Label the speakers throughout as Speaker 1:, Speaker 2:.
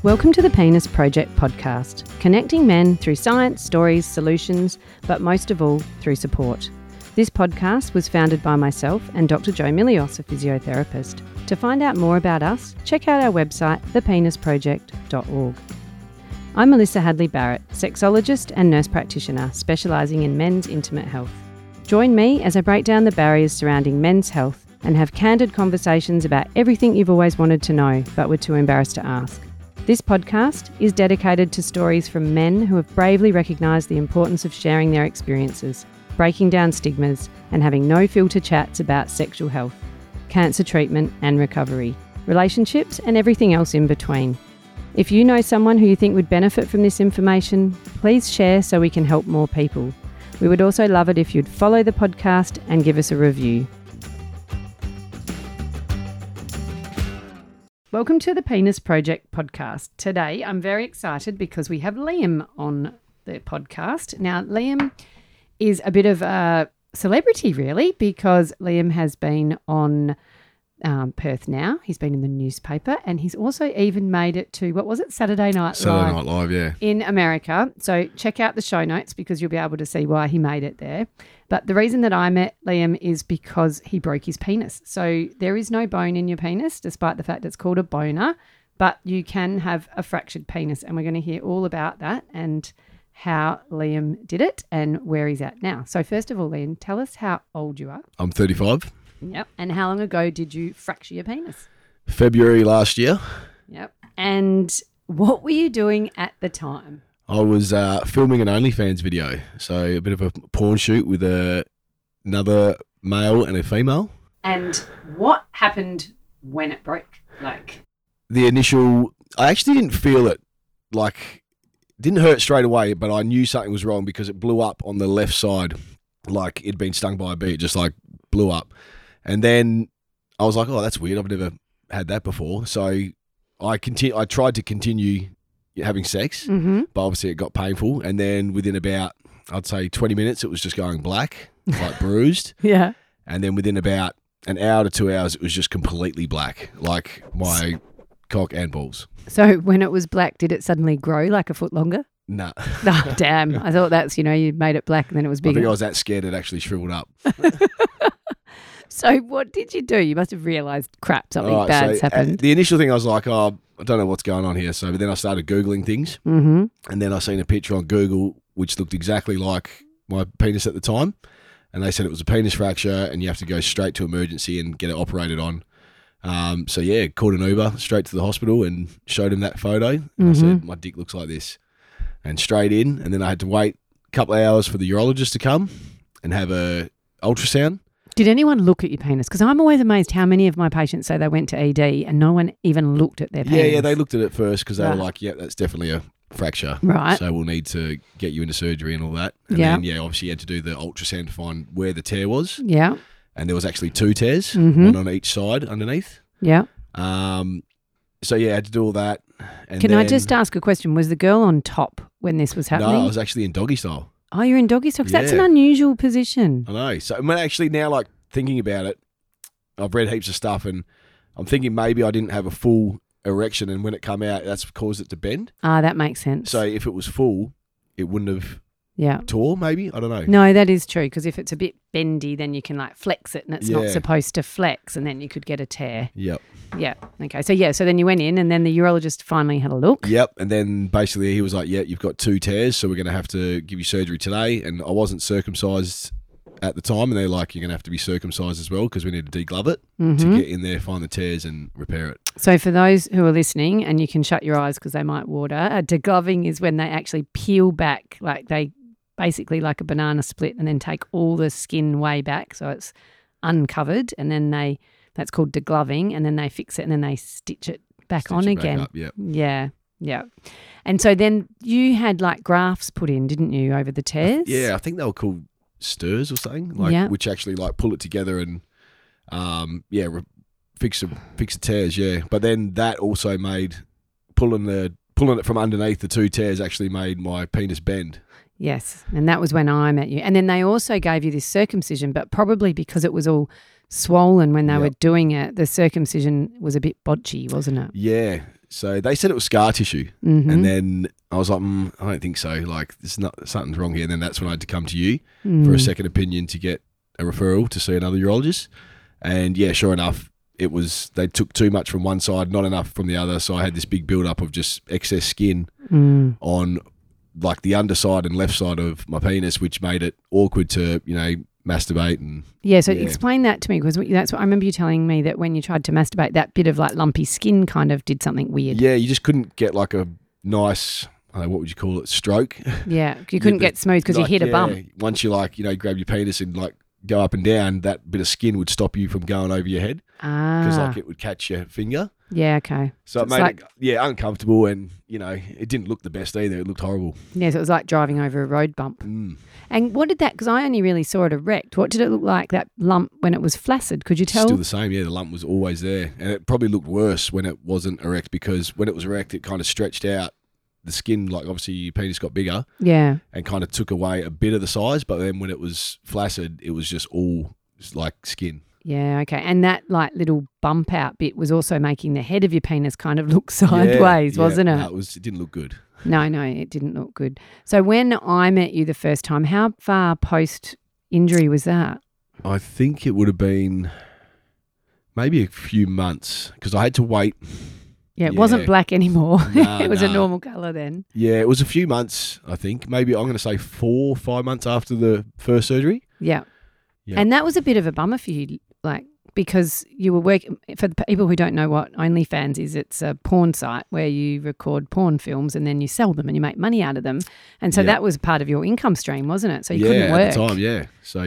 Speaker 1: Welcome to the Penis Project podcast, connecting men through science, stories, solutions, but most of all, through support. This podcast was founded by myself and Dr. Joe Milios, a physiotherapist. To find out more about us, check out our website, thepenisproject.org. I'm Melissa Hadley Barrett, sexologist and nurse practitioner specialising in men's intimate health. Join me as I break down the barriers surrounding men's health and have candid conversations about everything you've always wanted to know but were too embarrassed to ask. This podcast is dedicated to stories from men who have bravely recognised the importance of sharing their experiences, breaking down stigmas, and having no filter chats about sexual health, cancer treatment and recovery, relationships and everything else in between. If you know someone who you think would benefit from this information, please share so we can help more people. We would also love it if you'd follow the podcast and give us a review. Welcome to the Penis Project podcast. Today I'm very excited because we have Liam on the podcast. Now, Liam is a bit of a celebrity really because Liam has been on Perth Now. He's been in the newspaper and he's also even made it to, what was it, Saturday Night Live? Yeah. In America. So check out the show notes because you'll be able to see why he made it there. But the reason that I met Liam is because he broke his penis. So there is no bone in your penis, despite the fact it's called a boner, but you can have a fractured penis. And we're going to hear all about that and how Liam did it and where he's at now. So first of all, Liam, tell us how old you are.
Speaker 2: I'm 35.
Speaker 1: Yep. And how long ago did you fracture your penis?
Speaker 2: February last year.
Speaker 1: Yep. And what were you doing at the time?
Speaker 2: I was filming an OnlyFans video. So a bit of a porn shoot with another male and a female.
Speaker 1: And what happened when it broke?
Speaker 2: The initial, I actually didn't feel it. Didn't hurt straight away, but I knew something was wrong because it blew up on the left side. Like it'd been stung by a bee. It just blew up. And then I was like, oh, that's weird. I've never had that before. So I tried to continue having sex, but obviously it got painful. And then within about, I'd say 20 minutes, it was just going black, bruised.
Speaker 1: Yeah.
Speaker 2: And then within about an hour to 2 hours, it was just completely black, like my cock and balls.
Speaker 1: So when it was black, did it suddenly grow like a foot longer?
Speaker 2: No.
Speaker 1: Oh, damn. I thought that's, you made it black and then it was bigger.
Speaker 2: I think I was that scared it actually shriveled up.
Speaker 1: So what did you do? You must have realised, crap, something bad's happened.
Speaker 2: The initial thing I was like, oh, I don't know what's going on here. So then I started Googling things. And then I seen a picture on Google which looked exactly like my penis at the time. And they said it was a penis fracture and you have to go straight to emergency and get it operated on. Called an Uber straight to the hospital and showed him that photo. And I said, my dick looks like this. And straight in. And then I had to wait a couple of hours for the urologist to come and have a ultrasound.
Speaker 1: Did anyone look at your penis? Because I'm always amazed how many of my patients say they went to ED and no one even looked at their penis.
Speaker 2: Yeah, they looked at it first because they were like, yeah, that's definitely a fracture.
Speaker 1: Right.
Speaker 2: So we'll need to get you into surgery and all that. And then, obviously you had to do the ultrasound to find where the tear was.
Speaker 1: Yeah.
Speaker 2: And there was actually 2 tears, one on each side underneath.
Speaker 1: Yeah.
Speaker 2: I had to do all that. And
Speaker 1: Can I just ask a question? Was the girl on top when this was happening?
Speaker 2: No, I was actually in doggy style.
Speaker 1: Oh, you're in doggy style? Because that's an unusual position.
Speaker 2: I know. So actually now, thinking about it, I've read heaps of stuff and I'm thinking maybe I didn't have a full erection and when it came out, that's caused it to bend.
Speaker 1: Ah, that makes sense.
Speaker 2: So if it was full, it wouldn't have tore maybe? I don't know.
Speaker 1: No, that is true because if it's a bit bendy, then you can flex it and it's not supposed to flex and then you could get a tear.
Speaker 2: Yep.
Speaker 1: Yeah. Okay. So then you went in and then the urologist finally had a look.
Speaker 2: Yep. And then basically he was like, yeah, you've got 2 tears, so we're going to have to give you surgery today. And I wasn't circumcised at the time and they're like, you're going to have to be circumcised as well because we need to deglove it to get in there, find the tears and repair it.
Speaker 1: So for those who are listening, and you can shut your eyes because they might water, degloving is when they actually peel back, they basically like a banana split and then take all the skin way back so it's uncovered and then that's called degloving and then they fix it and then they stitch it back on again.
Speaker 2: Back up, yep.
Speaker 1: Yeah. And so then you had grafts put in, didn't you, over the tears?
Speaker 2: Yeah, I think they were called stirs or something, which actually pull it together and fix the tears, yeah. But then that also made pulling it from underneath the 2 tears actually made my penis bend.
Speaker 1: Yes, and that was when I met you. And then they also gave you this circumcision, but probably because it was all swollen when they were doing it, the circumcision was a bit bodgy, wasn't it?
Speaker 2: Yeah. So they said it was scar tissue.
Speaker 1: Mm-hmm.
Speaker 2: And then I was like, I don't think so. Like, something's wrong here. And then that's when I had to come to you for a second opinion to get a referral to see another urologist. And yeah, sure enough, they took too much from one side, not enough from the other. So I had this big build up of just excess skin on like the underside and left side of my penis, which made it awkward to, masturbate. And
Speaker 1: so explain that to me, because that's what I remember you telling me, that when you tried to masturbate, that bit of like lumpy skin kind of did something weird.
Speaker 2: Yeah, you just couldn't get like a nice, I don't know, what would you call it, stroke?
Speaker 1: Yeah, you couldn't get smooth because you hit a bump.
Speaker 2: Once you grab your penis and like go up and down, that bit of skin would stop you from going over your head because like it would catch your finger.
Speaker 1: Yeah, okay.
Speaker 2: So it made it uncomfortable, and it didn't look the best either. It looked horrible.
Speaker 1: Yeah, so it was like driving over a road bump. And what did that, because I only really saw it erect, what did it look like, that lump, when it was flaccid? Could you tell?
Speaker 2: Still the same, yeah. The lump was always there. And it probably looked worse when it wasn't erect, because when it was erect, it kind of stretched out the skin, like obviously your penis got bigger.
Speaker 1: Yeah.
Speaker 2: And kind of took away a bit of the size. But then when it was flaccid, it was just all like skin.
Speaker 1: Yeah, okay. And that like little bump out bit was also making the head of your penis kind of look sideways, wasn't it?
Speaker 2: No, it didn't look good.
Speaker 1: No, it didn't look good. So when I met you the first time, how far post-injury was that?
Speaker 2: I think it would have been maybe a few months, because I had to wait.
Speaker 1: Yeah, it wasn't black anymore. It was a normal colour then.
Speaker 2: Yeah, it was a few months, I think. Maybe I'm going to say 4 or 5 months after the first surgery.
Speaker 1: Yeah. And that was a bit of a bummer for you, like, because you were working, for the people who don't know what OnlyFans is, it's a porn site where you record porn films and then you sell them and you make money out of them. And so that was part of your income stream, wasn't it? So you couldn't work.
Speaker 2: Yeah, at the time, yeah.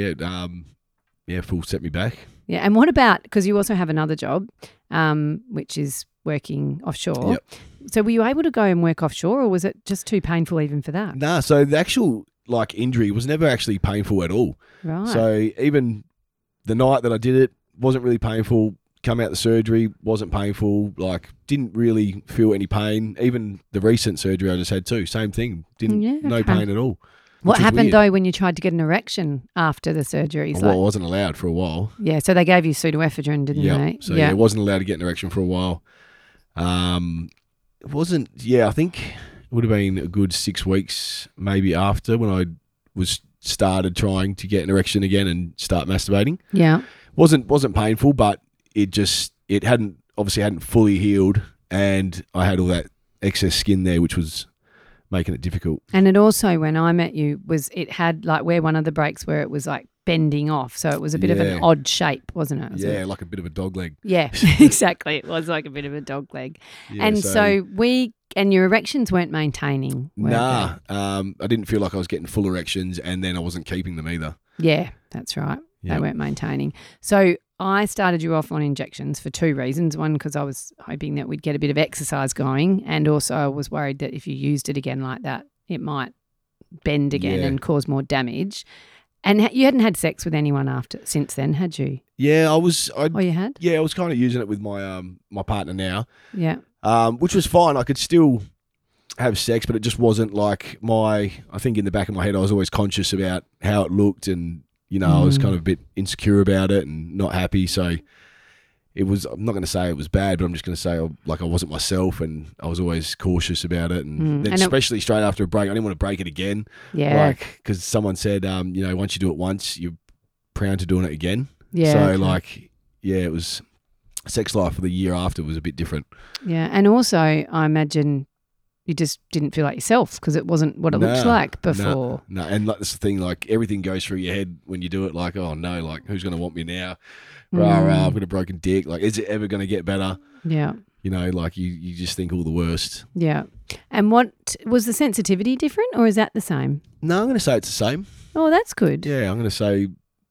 Speaker 2: So, full set me back.
Speaker 1: Yeah, and what about, because you also have another job, which is working offshore.
Speaker 2: Yep.
Speaker 1: So were you able to go and work offshore, or was it just too painful even for that?
Speaker 2: Nah, so the actual injury was never actually painful at all.
Speaker 1: Right.
Speaker 2: So even the night that I did it wasn't really painful. Come out the surgery wasn't painful. Like, didn't really feel any pain. Even the recent surgery I just had too, same thing. No pain at all.
Speaker 1: What happened though when you tried to get an erection after the surgery?
Speaker 2: Well, it wasn't allowed for a while.
Speaker 1: Yeah, so they gave you pseudoephedrine, didn't they?
Speaker 2: So it wasn't allowed to get an erection for a while. It wasn't. Yeah, I think it would have been a good 6 weeks maybe after, when I started trying to get an erection again and start masturbating.
Speaker 1: Yeah.
Speaker 2: Wasn't painful, but it hadn't fully healed, and I had all that excess skin there, which was making it difficult.
Speaker 1: And it also, when I met you, it had like where one of the breaks where it was like bending off, so it was a bit of an odd shape, wasn't it?
Speaker 2: Like a bit of a dog leg.
Speaker 1: Yeah, exactly. It was like a bit of a dog leg. Yeah, and so your erections weren't maintaining.
Speaker 2: Nah, I didn't feel like I was getting full erections, and then I wasn't keeping them either.
Speaker 1: Yeah, that's right. Yep. They weren't maintaining. So I started you off on injections for 2 reasons. One, because I was hoping that we'd get a bit of exercise going, and also I was worried that if you used it again like that, it might bend again and cause more damage. And you hadn't had sex with anyone since then, had you?
Speaker 2: Yeah,
Speaker 1: you had?
Speaker 2: Yeah, I was kind of using it with my my partner now.
Speaker 1: Yeah.
Speaker 2: Which was fine. I could still have sex, but it just wasn't like I think in the back of my head I was always conscious about how it looked, and I was kind of a bit insecure about it and not happy. So it was, I'm not going to say it was bad, but I'm just going to say I wasn't myself, and I was always cautious about it. And then especially straight after a break, I didn't want to break it again.
Speaker 1: Yeah.
Speaker 2: Because someone said, once you do it once, you're proud to doing it again.
Speaker 1: Yeah.
Speaker 2: So it was, sex life for the year after was a bit different.
Speaker 1: Yeah. And also I imagine you just didn't feel like yourself because it wasn't what it looked like before.
Speaker 2: No, and that's the thing, everything goes through your head when you do it, oh no, who's going to want me now? I've got a broken dick. Is it ever going to get better?
Speaker 1: Yeah.
Speaker 2: You just think all the worst.
Speaker 1: Yeah. And what was the sensitivity different, or is that the same?
Speaker 2: No, I'm going to say it's the same.
Speaker 1: Oh, that's good.
Speaker 2: Yeah, I'm going to say,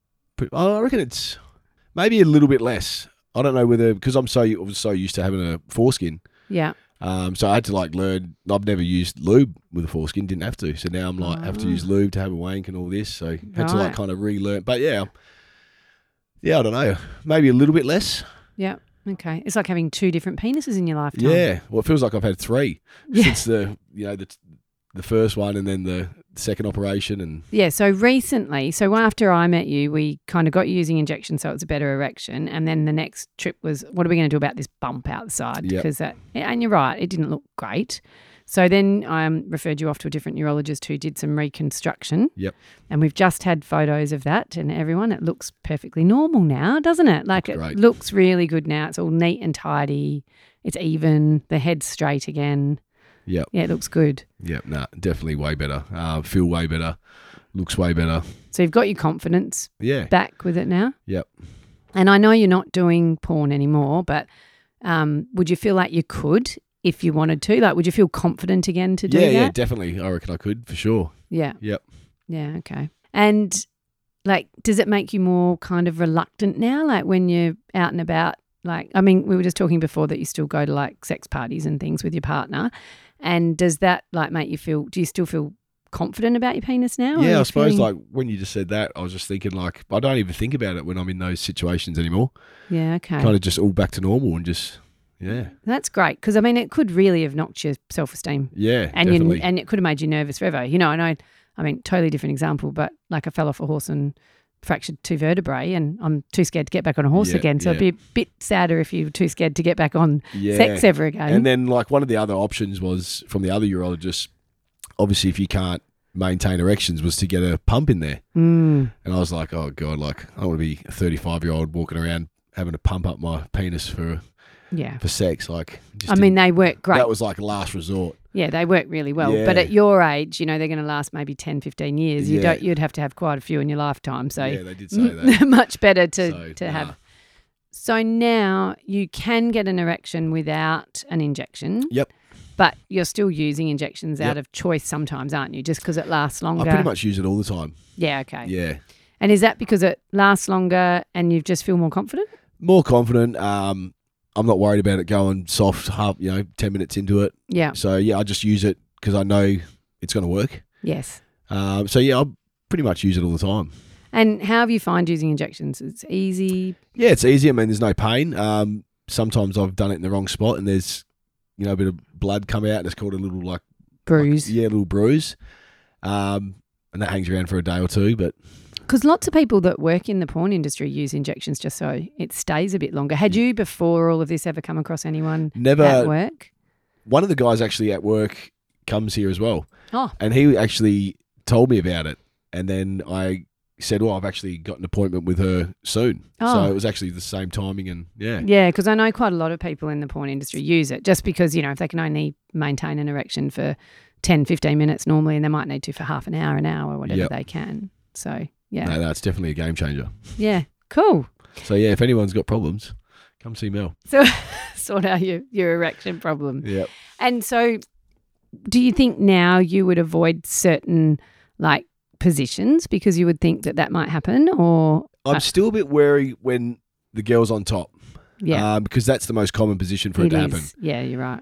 Speaker 2: I reckon it's maybe a little bit less. I don't know whether, because I was so used to having a foreskin.
Speaker 1: Yeah.
Speaker 2: So I had to learn. I've never used lube with a foreskin, didn't have to. So now I'm have to use lube to have a wank and all this. So had to kind of relearn. But yeah, I don't know. Maybe a little bit less.
Speaker 1: Yeah. Okay. It's like having 2 different penises in your lifetime.
Speaker 2: Yeah. Well, it feels like I've had 3 since the the first one and then the second operation. And
Speaker 1: Yeah, so recently, after I met you, we kind of got you using injections so it's a better erection. And then the next trip was, what are we going to do about this bump outside?
Speaker 2: Yep.
Speaker 1: Because and you're right, it didn't look great. So then I referred you off to a different urologist who did some reconstruction.
Speaker 2: Yep.
Speaker 1: And we've just had photos of that, and everyone, it looks perfectly normal now, doesn't it? Like it
Speaker 2: Great.
Speaker 1: looks really good now. It's all neat and tidy. It's even. The head's straight again.
Speaker 2: Yep.
Speaker 1: Yeah, it looks good.
Speaker 2: Yep. Nah, definitely way better. Feel way better. Looks way better.
Speaker 1: So you've got your confidence
Speaker 2: Yeah.
Speaker 1: back with it now.
Speaker 2: Yep.
Speaker 1: And I know you're not doing porn anymore, but would you feel like you could if you wanted to? Like, would you feel confident again to do that?
Speaker 2: Yeah, definitely. I reckon I could for sure.
Speaker 1: Yeah.
Speaker 2: Yep.
Speaker 1: Yeah, okay. And, like, does it make you more kind of reluctant now, like when you're out and about? Like, I mean, we were just talking before that you still go to, like, sex parties and things with your partner. And does that, like, make you feel – do you still feel confident about your penis now?
Speaker 2: Yeah, I suppose, like, when you just said that, I was just thinking, like, I don't even think about it when I'm in those situations anymore.
Speaker 1: Yeah, okay.
Speaker 2: Kind of just all back to normal and just, yeah.
Speaker 1: That's great because, I mean, it could really have knocked your self-esteem.
Speaker 2: Yeah,
Speaker 1: And
Speaker 2: definitely.
Speaker 1: and it could have made you nervous forever. You know, I mean, totally different example, but like I fell off a horse and fractured 2 vertebrae and I'm too scared to get back on a horse
Speaker 2: Yeah,
Speaker 1: again. So
Speaker 2: yeah.
Speaker 1: it'd be a bit sadder if you were too scared to get back on
Speaker 2: Yeah.
Speaker 1: sex ever again.
Speaker 2: And then, like, one of the other options was from the other urologist, obviously, if you can't maintain erections, was to get a pump in there.
Speaker 1: Mm.
Speaker 2: And I was like, oh, God, like, I don't want to be a 35-year-old walking around having to pump up my penis for sex. Like,
Speaker 1: I mean, they work great.
Speaker 2: That was like a last resort.
Speaker 1: Yeah, they work really well.
Speaker 2: Yeah.
Speaker 1: But at your age, you know, they're going to last maybe 10, 15 years.
Speaker 2: Yeah.
Speaker 1: You'd have to have quite a few in your lifetime. So
Speaker 2: Yeah, they did say that.
Speaker 1: much better
Speaker 2: So,
Speaker 1: to
Speaker 2: nah.
Speaker 1: have. So now you can get an erection without an injection.
Speaker 2: Yep.
Speaker 1: But you're still using injections out
Speaker 2: Yep.
Speaker 1: of choice sometimes, aren't you? Just because it lasts longer.
Speaker 2: I pretty much use it all the time.
Speaker 1: Yeah, okay.
Speaker 2: Yeah.
Speaker 1: And is that because it lasts longer and you just feel more confident?
Speaker 2: More confident. I'm not worried about it going soft, 10 minutes into it.
Speaker 1: Yeah.
Speaker 2: So, yeah, I just use it because I know it's going to work.
Speaker 1: Yes.
Speaker 2: So, yeah, I pretty much use it all the time.
Speaker 1: And how have you found using injections? It's easy.
Speaker 2: Yeah, it's easy. I mean, there's no pain. Sometimes I've done it in the wrong spot and there's, a bit of blood come out and it's called a little, like...
Speaker 1: Bruise.
Speaker 2: a little bruise. And that hangs around for a day or two, but...
Speaker 1: Because lots of people that work in the porn industry use injections just so it stays a bit longer. Had you, before all of this, ever come across anyone
Speaker 2: Never.
Speaker 1: at work?
Speaker 2: One of the guys actually at work comes here as well.
Speaker 1: Oh.
Speaker 2: And he actually told me about it. And then I said, I've actually got an appointment with her soon.
Speaker 1: Oh.
Speaker 2: So it was actually the same timing and yeah.
Speaker 1: Yeah, because I know quite a lot of people in the porn industry use it just because, if they can only maintain an erection for 10, 15 minutes normally and they might need to for half an hour, whatever
Speaker 2: Yep.
Speaker 1: they can. So, yeah.
Speaker 2: No, that's definitely a game changer.
Speaker 1: Yeah, cool.
Speaker 2: So yeah, if anyone's got problems, come see Mel.
Speaker 1: So sort out your erection problem.
Speaker 2: Yep.
Speaker 1: And so do you think now you would avoid certain like positions because you would think that might happen or?
Speaker 2: I'm still a bit wary when the girl's on top.
Speaker 1: Yeah.
Speaker 2: Because that's the most common position for it to happen.
Speaker 1: Yeah, you're right.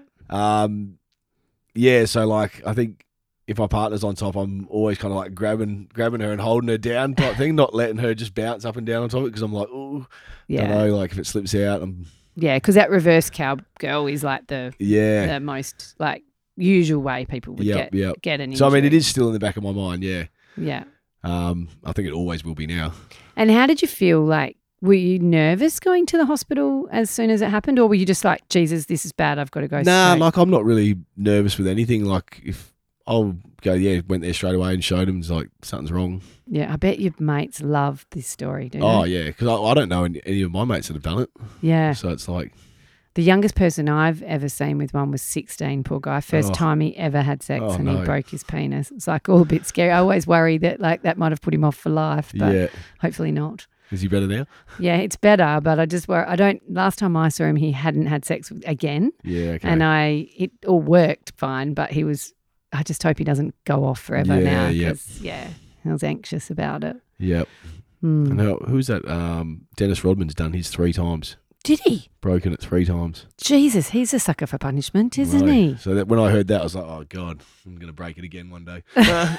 Speaker 2: Yeah, so like I think if my partner's on top, I'm always kind of like grabbing her and holding her down type thing, not letting her just bounce up and down on top of it because I'm like, oh,
Speaker 1: Yeah.
Speaker 2: don't know, like if it slips out,
Speaker 1: Yeah, because that reverse cowgirl is like the
Speaker 2: yeah.
Speaker 1: most like usual way people would
Speaker 2: Yep.
Speaker 1: get an injury.
Speaker 2: So I mean, it is still in the back of my mind, yeah.
Speaker 1: Yeah.
Speaker 2: I think it always will be now.
Speaker 1: And how did you feel? Like, were you nervous going to the hospital as soon as it happened, or were you just like, Jesus, this is bad, I've got to go
Speaker 2: Nah,
Speaker 1: straight?
Speaker 2: like I'm not really nervous with anything. Like if I'll go, went there straight away and showed him, it's like something's wrong.
Speaker 1: Yeah, I bet your mates love this story, do
Speaker 2: Oh
Speaker 1: they?
Speaker 2: yeah, because I don't know any of my mates that have done it.
Speaker 1: Yeah.
Speaker 2: So it's like,
Speaker 1: The youngest person I've ever seen with one was 16, poor guy. First
Speaker 2: Oh.
Speaker 1: time he ever had sex
Speaker 2: Oh,
Speaker 1: and
Speaker 2: no.
Speaker 1: he broke his penis. It's like all a bit scary. I always worry that like that might have put him off for life, but
Speaker 2: yeah,
Speaker 1: hopefully not.
Speaker 2: is he better now?
Speaker 1: Yeah, it's better, but I just worry. Last time I saw him, he hadn't had sex again.
Speaker 2: Yeah, okay.
Speaker 1: And it all worked fine, but I just hope he doesn't go off forever
Speaker 2: Yeah,
Speaker 1: now.
Speaker 2: yep.
Speaker 1: 'Cause, yeah, I was anxious about it.
Speaker 2: Yep.
Speaker 1: Hmm.
Speaker 2: And who's that? Dennis Rodman's done his 3 times.
Speaker 1: Did he?
Speaker 2: Broken it 3 times.
Speaker 1: Jesus, he's a sucker for punishment, isn't
Speaker 2: Right.
Speaker 1: he?
Speaker 2: So that when I heard that, I was like, oh God, I'm going to break it again one day.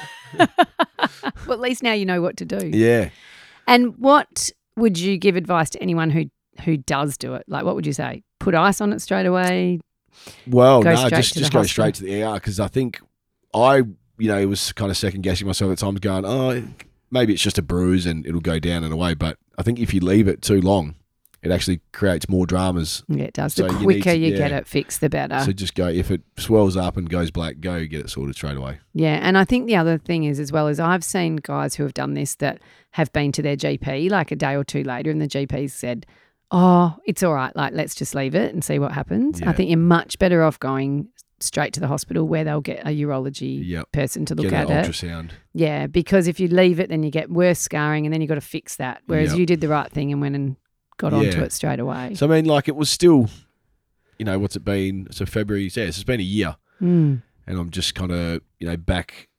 Speaker 1: Well, at least now you know what to do.
Speaker 2: Yeah.
Speaker 1: And what would you give advice to anyone who does do it? Like, what would you say? Put ice on it straight away?
Speaker 2: Well,
Speaker 1: Go
Speaker 2: no,
Speaker 1: straight
Speaker 2: just
Speaker 1: to the
Speaker 2: go
Speaker 1: hospital.
Speaker 2: straight to the ER because I think I it was kind of second guessing myself at times, going, oh, maybe it's just a bruise and it'll go down and away. But I think if you leave it too long, it actually creates more dramas.
Speaker 1: Yeah, it does.
Speaker 2: So
Speaker 1: the quicker you get it fixed, the better.
Speaker 2: So just go, if it swells up and goes black, go get it sorted straight away.
Speaker 1: Yeah, and I think the other thing is, as well, as I've seen guys who have done this that have been to their GP like a day or two later, and the GP said, oh, it's all right, like let's just leave it and see what happens.
Speaker 2: Yeah.
Speaker 1: I think you're much better off going straight to the hospital where they'll get a urology person to look at it.
Speaker 2: Ultrasound.
Speaker 1: Yeah, because if you leave it, then you get worse scarring and then you've got to fix that. Whereas you did the right thing and went and got onto it straight away.
Speaker 2: So, I mean, like it was still, what's it been? So February, so it's been a year. And I'm just kind of, back,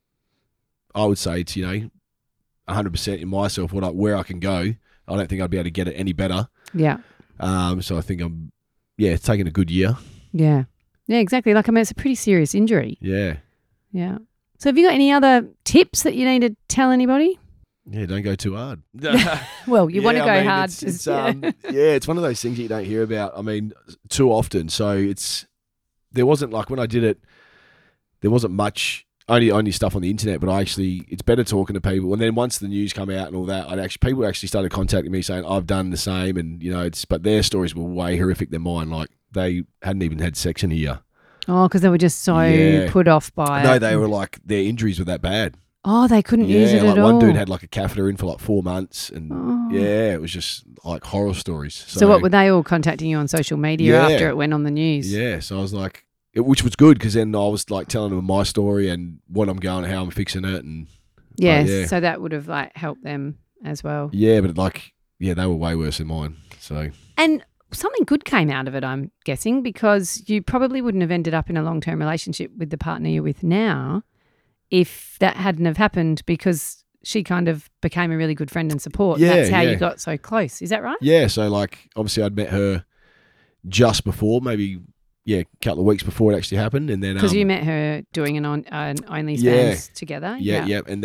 Speaker 2: I would say it's, 100% in myself, where I can go. I don't think I'd be able to get it any better.
Speaker 1: Yeah.
Speaker 2: So I think it's taken a good year.
Speaker 1: Yeah. Yeah, exactly. Like, I mean, it's a pretty serious injury.
Speaker 2: Yeah.
Speaker 1: Yeah. So have you got any other tips that you need to tell anybody?
Speaker 2: Yeah, don't go too hard.
Speaker 1: Well, you want to go hard.
Speaker 2: It's one of those things that you don't hear about, too often. So there wasn't, like, when I did it, there wasn't much, only stuff on the internet, but it's better talking to people. And then once the news come out and all that, people actually started contacting me saying, I've done the same. And, but their stories were way horrific than mine. Like, they hadn't even had sex in a year.
Speaker 1: Oh, because they were just so put off by it.
Speaker 2: No, they were like, their injuries were that bad.
Speaker 1: Oh, they couldn't use it at all.
Speaker 2: One dude had like a catheter in for like 4 months, and it was just like horror stories.
Speaker 1: So what, were they all contacting you on social media after it went on the news?
Speaker 2: Yeah, so I was like, which was good because then I was like telling them my story and what I'm going, how I'm fixing it, and
Speaker 1: so that would have like helped them as well.
Speaker 2: Yeah, but they were way worse than mine. So
Speaker 1: and something good came out of it, I'm guessing, because you probably wouldn't have ended up in a long-term relationship with the partner you're with now if that hadn't have happened, because she kind of became a really good friend and support.
Speaker 2: Yeah,
Speaker 1: that's how you got so close. Is that right?
Speaker 2: Yeah, so like obviously I'd met her just before, maybe a couple of weeks before it actually happened, and then
Speaker 1: because you met her doing an OnlyFans together.
Speaker 2: Yeah, and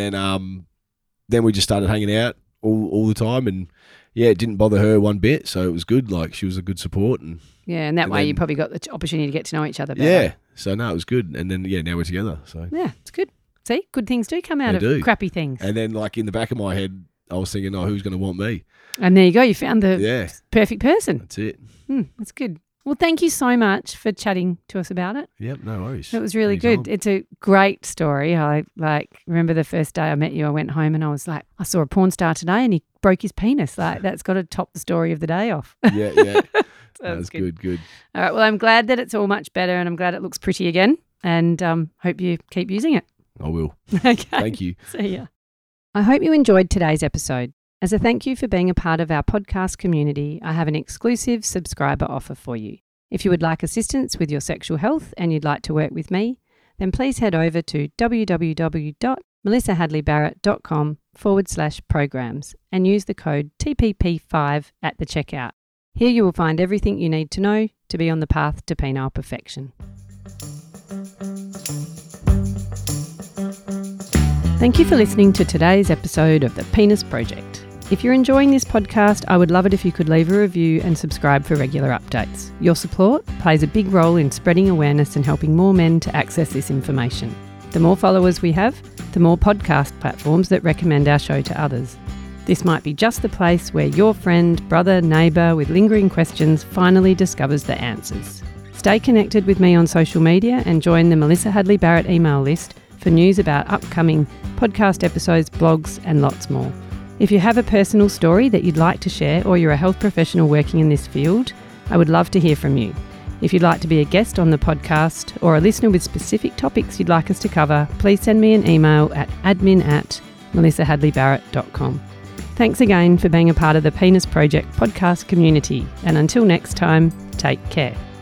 Speaker 2: then we just started hanging out all the time, and it didn't bother her one bit, so it was good. Like, she was a good support, and
Speaker 1: that way you probably got the opportunity to get to know each other better.
Speaker 2: Yeah, so no, it was good, and then now we're together. So
Speaker 1: yeah, it's good. See, good things do come out of crappy things.
Speaker 2: And then, like, in the back of my head, I was thinking, who's going to want me?
Speaker 1: And there you go, you found the perfect person.
Speaker 2: That's it.
Speaker 1: That's good. Well, thank you so much for chatting to us about it.
Speaker 2: Yep, no worries.
Speaker 1: It was really good. It's a great story. I remember the first day I met you, I went home and I was like, I saw a porn star today and he broke his penis. Like, that's got to top the story of the day off.
Speaker 2: Yeah.
Speaker 1: So
Speaker 2: that's good.
Speaker 1: All right, well, I'm glad that it's all much better and I'm glad it looks pretty again, and hope you keep using it.
Speaker 2: I will.
Speaker 1: Okay.
Speaker 2: Thank you.
Speaker 1: See ya. I hope you enjoyed today's episode. As a thank you for being a part of our podcast community, I have an exclusive subscriber offer for you. If you would like assistance with your sexual health and you'd like to work with me, then please head over to melissahadleybarrett.com/programs and use the code TPP5 at the checkout. Here you will find everything you need to know to be on the path to penile perfection. Thank you for listening to today's episode of The Penis Project. If you're enjoying this podcast, I would love it if you could leave a review and subscribe for regular updates. Your support plays a big role in spreading awareness and helping more men to access this information. The more followers we have, the more podcast platforms that recommend our show to others. This might be just the place where your friend, brother, neighbour with lingering questions finally discovers the answers. Stay connected with me on social media and join the Melissa Hadley Barrett email list for news about upcoming podcast episodes, blogs, and lots more. If you have a personal story that you'd like to share, or you're a health professional working in this field, I would love to hear from you. If you'd like to be a guest on the podcast or a listener with specific topics you'd like us to cover, please send me an email at admin@melissahadleybarrett.com. Thanks again for being a part of the Penis Project podcast community, and until next time, take care.